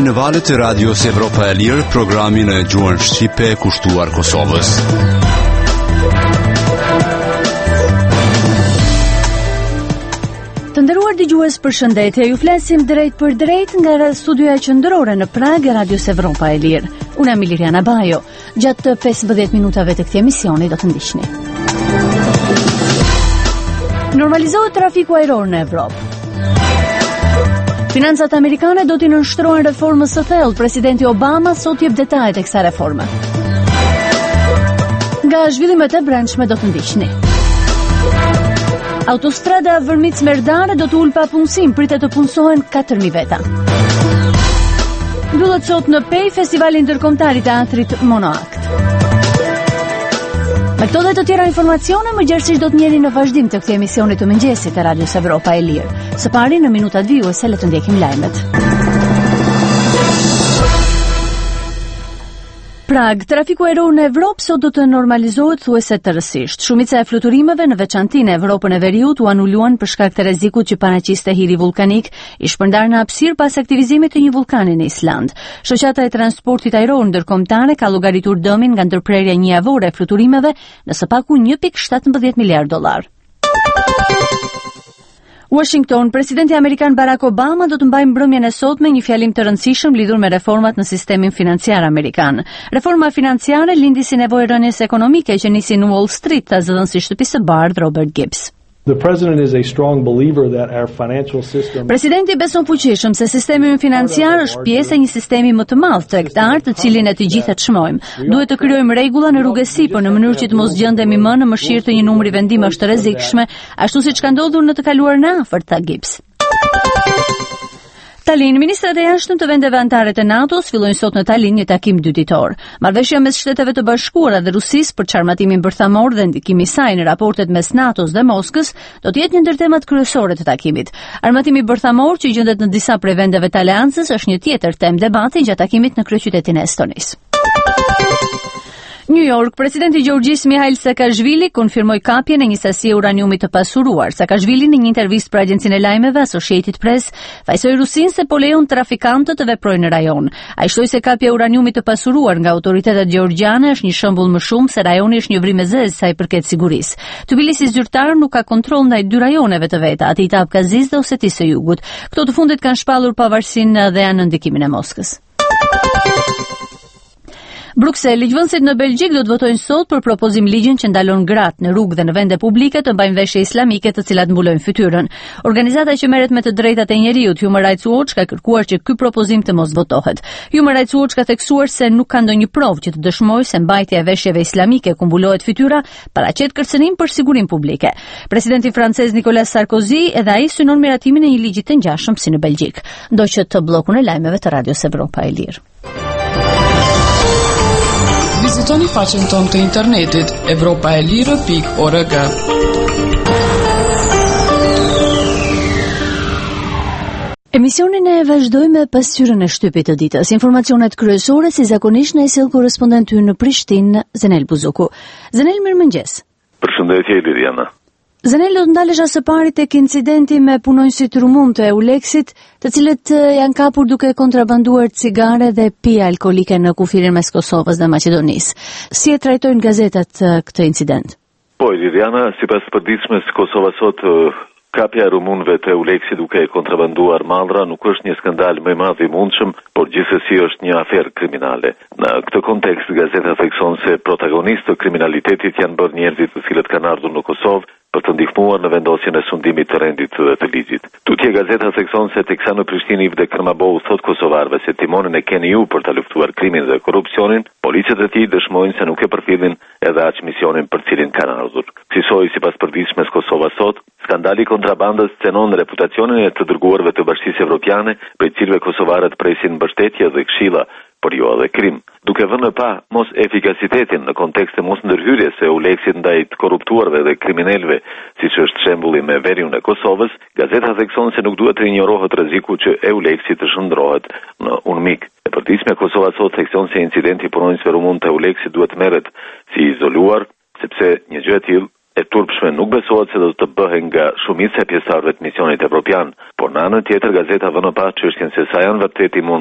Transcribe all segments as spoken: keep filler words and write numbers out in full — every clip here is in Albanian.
në valët e Radios Evropa e Lirë, programin e gjuhën shqipe kushtuar Kosovës. Të nderuar dëgjues, përshëndetje. Ju flasim drejt për drejt nga studioja qendrore në Prag e Radios Evropa e Lirë. Unë jam Liliana Bajo. Gjatë pesëmbëdhjetë minutave të këtij emisioni do të ndiqni. Normalizohet trafiku ajror në Evropë. Financat amerikane do t'i nënshtrohen reformës së thellë. Presidenti Obama sot jep detajet e kësaj reforme. Nga zhvillimet e brendshme do të ndiqni. Autostrada Vërmic-Merdare do të ulë pa punësim, pritet të punësohen katër mijë veta. Mbyllet sot në Pej Festivali Ndërkombëtar i Teatrit Monoakt. Me këto dhe të tjera informacione, më gjerësisht do të njeri në vazhdim të këtij emisioni të mëngjesit e Radios Evropa e Lirë. Së pari në minutat vijuese le të ndjekim lajmet. Prag, trafiku ajror në Evropë sot do të normalizohet thuajse tërësisht. Shumica e fluturimeve në veçanti në Evropën e Veriut u anuluan për shkak të rrezikut që paraqiste hiri vulkanik i shpërndar në hapësirë pas aktivizimit të një vulkani në Island. Shoqata e transportit ajror ndërkombëtare ka llogaritur dëmin nga ndërprerja një javore e fluturimeve në së paku një pikë shtatëmbëdhjetë miliard dollar. Washington, presidenti amerikan Barack Obama do të mbajë mbrëmjen e sotme një fjalim të rëndësishëm lidhur me reformat në sistemin financiar amerikan. Reforma financiare lindi si nevojë rënies ekonomike që nisi në Wall Street, ta zëdhënësi i shtëpisë së bardhë Robert Gibbs. The president is a strong believer that our financial system Presidenti beson fuqishëm se sistemi ynë financiar është pjesë e një sistemi më të madh tregtar, të cilin ne të gjithë e çmojmë. Duhet të krijojmë rregulla në rrugësi, por në mënyrë që të mos gjendemi më në mëshirë të një numri vendimesh të rrezikshme, ashtu siç ka ndodhur në të kaluarin e afërt, tha Gibbs. Tallinn, ministrat e jashtëm të vendeve anëtare të NATO-s fillojnë sot në Tallinn një takim dyditor. Marrëveshja mes Shteteve të Bashkuara dhe Rusisë për çarmatimin bërthamor dhe ndikimi i saj në raportet mes NATO-s dhe Moskës do të jetë një ndër temat kryesore të takimit. Armatimi bërthamor që gjendet në disa prej vendeve të aleancës është një tjetër temë debati gjatë takimit në kryeqytetin e Estonisë. New York, presidenti Gjorgjis Mihail Saakashvili konfirmoi kapjen e një sasie uraniumit të pasuruar. Saakashvili në një intervistë për agjencinë e lajmeve Associated Press fajsoi Rusinë se po lejon trafikantët të veprojnë në rajon. Ai shtoi se kapja e uraniumit të pasuruar nga autoritetet gjeorgjiane është një shembull më shumë se rajoni është një vrim e zezë sa i përket sigurisë. Tbilisi zyrtar nuk ka kontroll ndaj dy rajoneve të veta, aty i Abkazis dhe Osetisë së Jugut. Këto të fundit kanë shpallur pavarësinë dhe janë në ndikimin e Moskës. Bruksel, ligjvënësit në Belgjik do të votojnë sot për propozim ligjin që ndalon gratë në rrugë dhe në vende publike të mbajnë veshje islamike të cilat mbulojnë fytyrën. Organizata që merret me të drejtat e njeriut, Human Rights Watch, ka kërkuar që ky propozim të mos votohet. Human Rights Watch ka theksuar se nuk ka ndonjë provë që të dëshmojë se mbajtja e veshjeve islamike ku mbulohet fytyra paraqet kërcënim për sigurinë publike. Presidenti francez Nicolas Sarkozy edhe ai synon miratimin e një ligji të ngjashëm si në Belgjik. Ndoqët të bllokun e lajmeve të Radios Evropa e Lirë. Vizitoni faqen tonë të internetit evropa e lirë pikë org. Emisionin e vazhdojmë me pasqyrën e shtypit të ditës. Informacionet kryesore si zakonisht në e sjell korrespondenti në Prishtinë, Zenel Buzuku. Zenel, mirëmëngjes. Përshëndetje Liliana. Zenel, do të ndalesha së pari tek incidenti me punonjësit rumun të Euleksit, të cilët janë kapur duke kontrabanduar cigare dhe pije alkolike në kufirin mes Kosovës dhe Maqedonisë. Si e trajtojnë gazetat këtë incident? Po, Liliana, sipas përditshmes, Kosova sot kapja e rumunëve të Euleksit duke kontrabanduar mallra nuk është një skandal më i madh i mundshëm, por gjithsesi është një aferë kriminale. Në këtë kontekst, gazeta thekson se protagonistë të kriminalitetit janë bërë njerëzit të cilët kanë ardhur në Kosovë për të ndihmuar në vendosjen e sundimit të rendit dhe të ligjit. Tutje gazeta thekson se teksa në Prishtinë i vde Kërmabou thot kosovarëve se timonin e keni ju për ta luftuar krimin dhe korrupsionin, policët e tij dëshmojnë se nuk e përfillin edhe aq misionin për cilin kanë ardhur. Kësaj sipas përditshmes Kosova sot, skandali i kontrabandës cenon reputacionin e të dërguarve të Bashkisë Evropiane, prej cilëve kosovarët presin mbështetje dhe këshilla, por jo edhe krim. Duke vënë pa mos efikasitetin në kontekst të mos ndërhyrjes së Euleksit ndaj të korruptuarve dhe kriminalëve, siç është shembulli me veriun e Kosovës, gazeta thekson se nuk duhet të injorohet rreziku që Euleksit të shndrohet në unmik. E përditshme Kosova sot thekson se incidenti punonjësve rumun të Euleksit duhet merret si izoluar, sepse një gjë e tillë e turpshme nuk besohet se do të bëhen nga shumica e pjesëtarëve të misionit evropian, por në anën tjetër gazeta vën pa çështjen se sa janë vërtet imun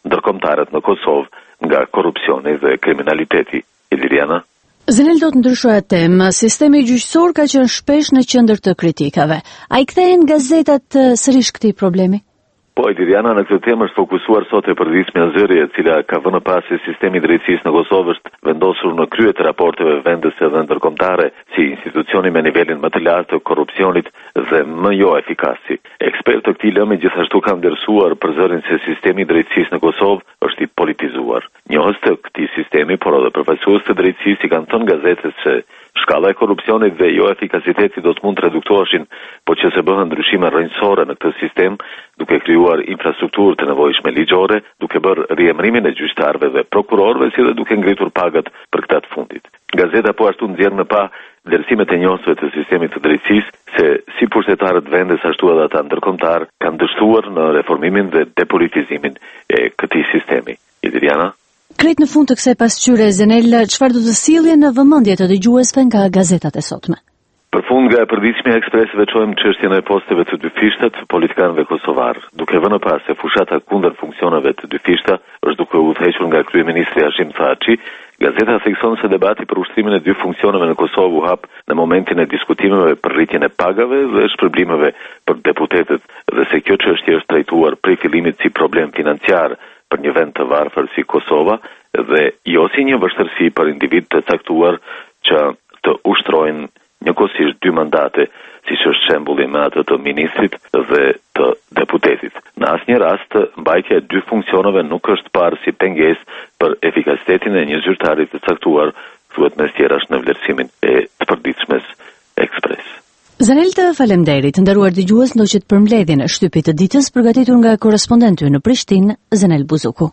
ndërkombëtarët në Kosovë nga korrupsioni dhe kriminaliteti. Iliriana. Zenel do të ndryshojë temë. Sistemi gjyqësor ka qenë shpesh në qendër të kritikave. A i kthehen gazetat sërish këtij problemi? Po, Iliriana, në këtë temë është fokusuar sot e përditshmja zëri e cila ka vënë pas se sistemi i drejtësisë në Kosovë është vendosur në krye të raporteve vendese dhe ndërkombëtare si institucioni me nivelin më të lartë të korrupsionit dhe më jo efikasi. Ekspertë të këtij lëmi gjithashtu kanë vlerësuar për zërin se sistemi i drejtësisë në Kosovë është i politizuar. Njohës të këtij sistemi, por edhe përfaqësues të drejtësisë i kanë thënë gazetës se shkalla e korrupsionit dhe jo efikasiteti do të mund të reduktoheshin, por që se bëhen ndryshime rrënjësore në këtë sistem, duke krijuar infrastrukturë të nevojshme ligjore, duke bërë riemrimin e gjyqtarëve dhe prokurorëve, si dhe duke ngritur pagat për këta të fundit. Gazeta po ashtu nxjerr me pa vlerësimet e njohësve të sistemit të drejtësisë se si pushtetarët vendes ashtu edhe ata ndërkombëtar kanë dështuar në reformimin dhe depolitizimin e këtij sistemi. Iliriana. Krejt në fund të kësaj pasqyre, Zenel, çfarë do të sjellje në vëmendje të dëgjuesve nga gazetat e sotme? Për fund nga e përditshmja e Ekspresëve çojmë çështjen e posteve të dyfishta të politikanëve kosovar, duke vënë pas se fushata kundër funksioneve të dyfishta është duke u udhëhequr nga kryeministri Hashim Thaçi. Gazeta thekson se debati për ushtrimin e dy funksioneve në Kosovë u hap në momentin e diskutimeve për rritjen e pagave dhe shpërblimeve për deputetët dhe se kjo çështje është trajtuar prej fillimit si problem financiar për një vend të varfër si Kosova dhe jo si një vështirësi për individ të caktuar që të ushtrojnë njëkohësisht dy mandate, siç është shembulli me atë të ministrit dhe të deputetit. Në asnjë rast, mbajtja e dy funksioneve nuk është parë si pengesë për efikasitetin e një zyrtari të caktuar, thuhet mes tjerash në vlerësimin e të përditshmes Ekspres. Zenel, të faleminderit. Nderuar dëgjues, ndoqët për mbledhjen e shtypit të ditës përgatitur nga korrespondenti në Prishtinë, Zenel Buzuku.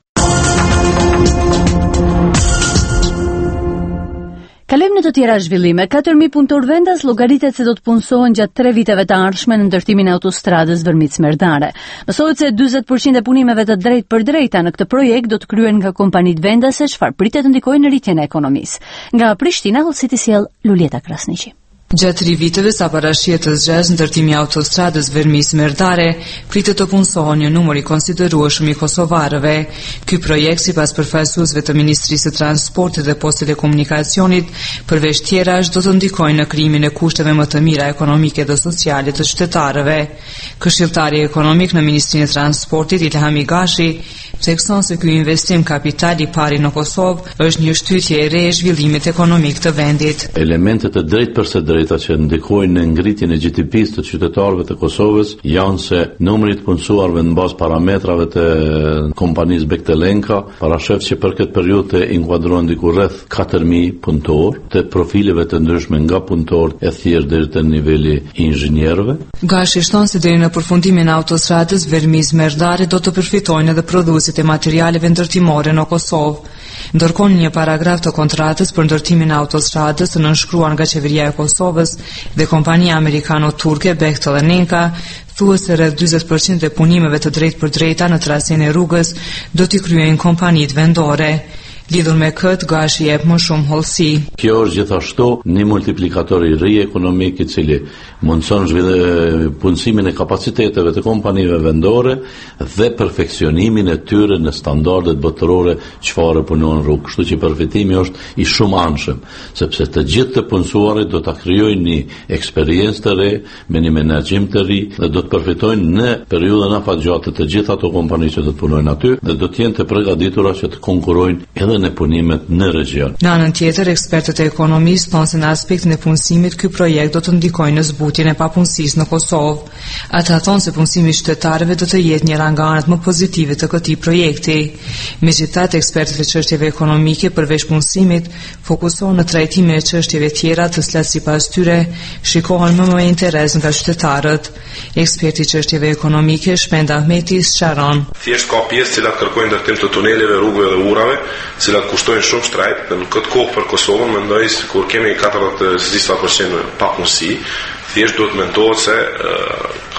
Kalojmë në të tjera zhvillime. katër mijë punëtor vendas llogaritet se do të punësohen gjatë tre viteve të ardhshme në ndërtimin e autostradës Vërmicë-Merdare. Mësohet se dyzet përqind e punimeve të drejt për drejta në këtë projekt do të kryen nga kompanitë vendase, çfarë pritet të ndikojë në rritjen e ekonomisë. Nga Prishtina, hollësiti sjell Lulieta Krasniqi. Gjatë tri viteve sa parashije të zgjes ndërtimi i autostradës Vërmicë-Merdare, pritet të punësohen një numër i konsiderueshëm i kosovarëve. Ky projekt, sipas përfaqësuesve të Ministrisë së Transportit dhe Postës së Komunikacionit, përveç tjerash do të ndikojnë në krijimin e kushteve më të mira ekonomike dhe sociale të qytetarëve. Këshilltari ekonomik në Ministrinë e Transportit, Ilhami Gashi, thekson se ky investim kapital i pari në Kosovë është një shtytje e re e zhvillimit ekonomik të vendit. Elementet e drejtë për së drejta që ndikojnë në ngritjen e G D P-së të qytetarëve të Kosovës janë se numri i punësuarve në bazë parametrave të kompanisë Bektelenka parashef që për këtë periudhë të inkuadrohen diku rreth katër mijë punëtor, të profileve të ndryshme nga punëtor e thjesht deri te niveli i inxhinierëve. Gashi shton se deri në përfundimin e autostradës Vërmicë-Merdare do të përfitojnë edhe prodhuesit e materialeve ndërtimore në Kosovë. Ndërkohë, një paragraf të kontratës për ndërtimin e autostradës të nënshkruar nga qeveria e Kosovës dhe kompania amerikano-turke Bektelenka thuhet se rreth dyzet përqind e punimeve të drejtë për drejta në trasën e rrugës do t'i kryejnë kompanitë vendore. Lidhur me këtë, Gashi jep më shumë hollësi. Kjo është gjithashtu një multiplikator i ri ekonomik i cili mundson punësimin e kapaciteteve të kompanive vendore dhe perfekcionimin e tyre në standardet botërore çfarë punojnë në rrugë. Kështu që përfitimi është i shumëanshëm, sepse të gjithë të punësuarit do ta krijojnë një eksperiencë të re, me një menaxhim të ri dhe do të përfitojnë në periudhën afatgjatë të gjithë ato kompani që do të punojnë aty dhe do të jenë të përgatitura që të konkurrojnë edhe në punimet në region. Në anën tjetër, ekspertët e ekonomisë thonë se në aspektin e punësimit ky projekt do të ndikojë në zbutjen e papunësisë në Kosovë. Ata thonë se punësimi i qytetarëve do të jetë njëra nga anët më pozitive të këtij projekti. Megjithatë, ekspertët e çështjeve ekonomike përveç punësimit fokusohen në trajtimin e çështjeve tjera të cilat sipas tyre shikohen më me interes nga qytetarët. Eksperti i çështjeve ekonomike Shpend Ahmeti sqaron. Thjesht ka pjesë që kërkojnë ndërtim të tuneleve, rrugëve dhe urave, cilat kushtojnë shumë shtrejt, dhe në këtë kohë për Kosovën mendoj se kur kemi katërdhjetë përqind papunësi, thjesht duhet mendohet se uh,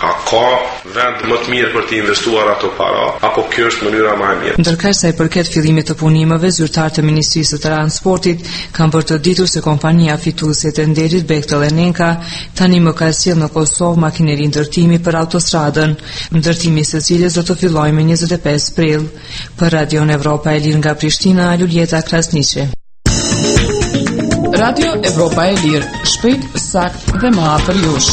A ka vend më të mirë për të investuar ato para, apo kjo është mënyra më e mirë? Ndërkësh sa i përket fillimit të punimeve, zyrtarët e Ministrisë së Transportit kanë bërë të ditur se kompania fituese e tenderit Bechtel and Enka tani më ka sjellë në Kosovë makineri ndërtimi për autostradën, ndërtimi i së cilës do të fillojë më njëzet e pesë prill. Për Radio Evropa e Lirë nga Prishtina, Luljeta Krasniqi. Radio Evropa e Lirë, shpejt, sakt dhe më afër jush.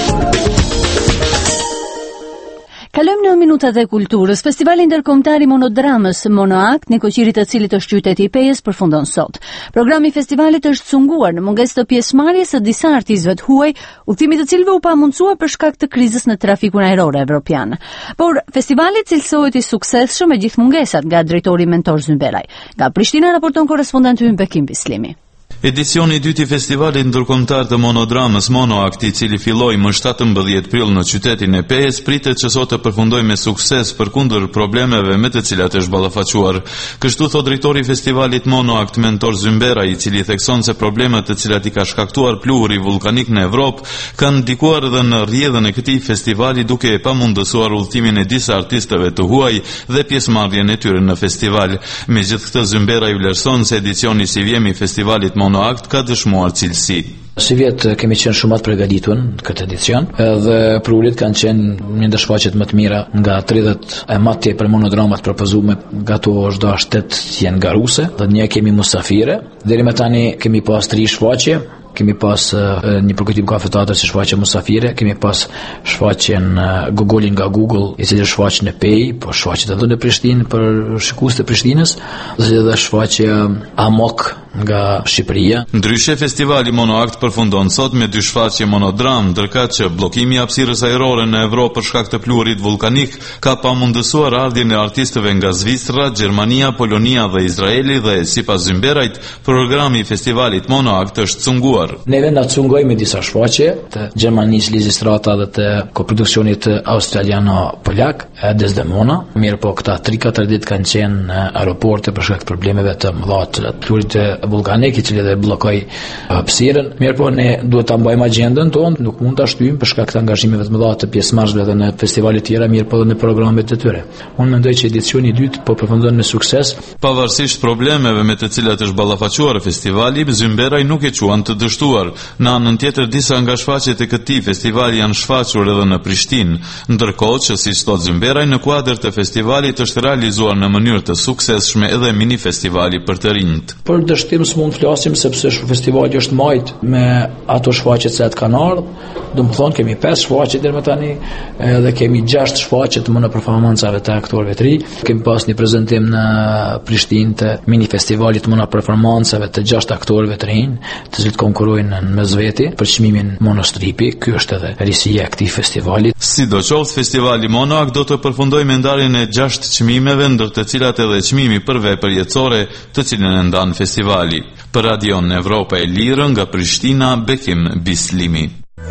Kalojmë në minutat e kulturës. Festivali ndërkombëtar i monodramës Monoakt, në koqirit të cilit është qyteti i Pejës, përfundon sot. Programi i festivalit është cunguar në mungesë të pjesëmarrjes së disa artistëve të huaj, udhëtimi të cilëve u pamundsuar për shkak të krizës në trafikun ajror evropian. Por festivali cilësohet i suksesshëm me gjithë mungesat nga drejtori Mentor Zymberaj. Nga Prishtina raporton korrespondenti ynë Bekim Bislimi. Edicioni i dytë i festivalit ndërkombëtar të monodramës Monoakt, i cili filloi më shtatëmbëdhjetë prill në qytetin e Pejës, pritet që sot të përfundojë me sukses përkundër problemeve me të cilat është ballafaquar. Kështu thot drejtori i festivalit Monoakt Mentor Zymberaj, i cili thekson se problemet të cilat i ka shkaktuar pluhuri vulkanik në Evropë kanë ndikuar edhe në rrjedhën e këtij festivali, duke e pamundësuar udhëtimin e disa artistëve të huaj dhe pjesëmarrjen e tyre në festival. Megjithatë, Zymberaj vlerëson se edicioni si vjemi i festivalit Monoakt ka dëshmuar cilësi. Si vjetë kemi qenë shumë të përgatitur këtë edicion, edhe prullit kanë qenë një ndër shfaqjet më të mira nga tridhjetë e më tepër monodramat propozuar, nga to çdo shtet janë garuese, dhe ne kemi musafire. Deri më tani kemi pas tri shfaqje. Kemi pas uh, një përkujtim kafetatër si shfaqje musafire, kemi pas shfaqjen uh, Gogolin nga Google, i cili është shfaqje në Pej, po shfaqjet edhe në Prishtinë për shikues të Prishtinës, dhe edhe shfaqje Amok nga Shqipëria. Ndryshe, festivali Monoakt përfundon sot me dy shfaqje monodram, ndërkaq që bllokimi i hapësirës ajrore në Evropë për shkak të pluhurit vulkanik ka pamundësuar ardhjen e artistëve nga Zvicra, Gjermania, Polonia dhe Izraeli, dhe sipas Zymberajt, programi i festivalit Monoakt është cunguar. Neve na cungoj me disa shfaqje të Gjermanisë Lizistrata dhe të koproduksionit australiano-polak, Desdemona. Mirë po, këta tri katër ditë kanë qenë në aeroporte për shkak të problemeve të mëdha të pluhurit vulkanik, i cili dhe bllokoi hapësirën. Mirë po, ne duhet ta mbajmë agjendën tonë, nuk mund ta shtyjmë për shkak të angazhimeve të mëdha të pjesëmarrësve edhe në festivale të tjera, mirë po edhe në programet e tyre. Unë mendoj që edicioni i dytë po përfundon me sukses. Pavarësisht problemeve me të cilat është ballafaquar festivali, Zymberaj nuk e quan të dështuar. Në anën tjetër, disa nga shfaqjet e këtij festivali janë shfaqur edhe në Prishtinë, ndërkohë që, siç thot Zymberaj, në kuadër të festivalit është realizuar në mënyrë të suksesshme edhe mini festivali për të rinjt. Për dështim s'mund të flasim sepse festivali është majt me ato shfaqje që kanë ardhur. Do të thonë kemi pesë shfaqje deri më tani, edhe kemi gjashtë shfaqje të mëna performancave të aktorëve të ri. Kemi pas një prezantim në Prishtinë të mini festivalit të mëna performancave të gjashtë aktorëve të rinj, të cilët konkurrojnë në mesveti për çmimin Monostripi. Ky është edhe risia e këtij festivali. Sidoqoftë, festivali Monoakt do të përfundojë me ndarjen e gjashtë çmimeve, ndër të cilat edhe çmimi për vepër jetësore, të cilën e ndan festivali. Për Radion Evropa e Lirë nga Prishtina, Bekim Bislimi.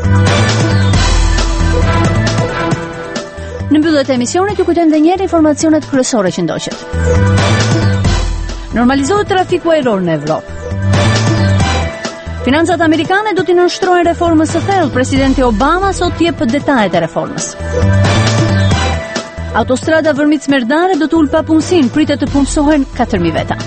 Në mbyllje të emisionit ju kujtojmë edhe një herë informacionet kryesore që ndoqet. Normalizohet trafiku ajror në Evropë. Financat amerikane do t'i nënshtrojnë reformës së thellë. Presidenti Obama sot jep detajet e reformës. Autostrada Vërmit-Smerdare do të ulë papunësinë, pritet të punësohen katër mijë veta.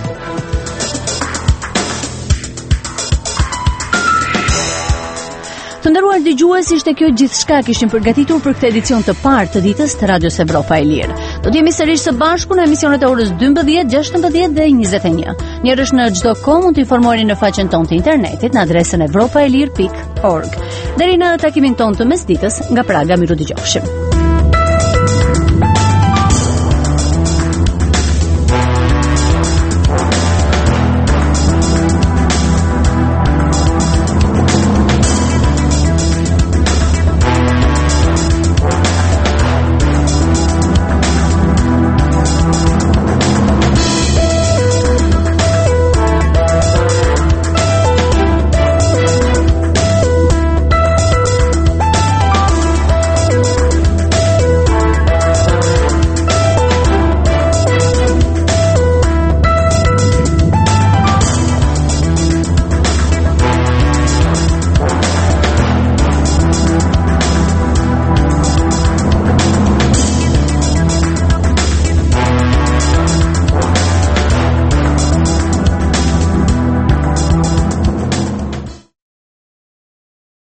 Të nderuar dëgjues, ishte kjo gjithçka kishim përgatitur për këtë edicion të parë të ditës të Radios Evropa e Lirë. Do të jemi sërish së bashku në emisionet e orës dymbëdhjetë, gjashtëmbëdhjetë dhe njëzet e një. Njerësh në çdo kohë mund të informoheni në faqen tonë të internetit në adresën evropaelir pikë org. Deri në takimin tonë të mesditës, nga Praga miru dëgjofshim.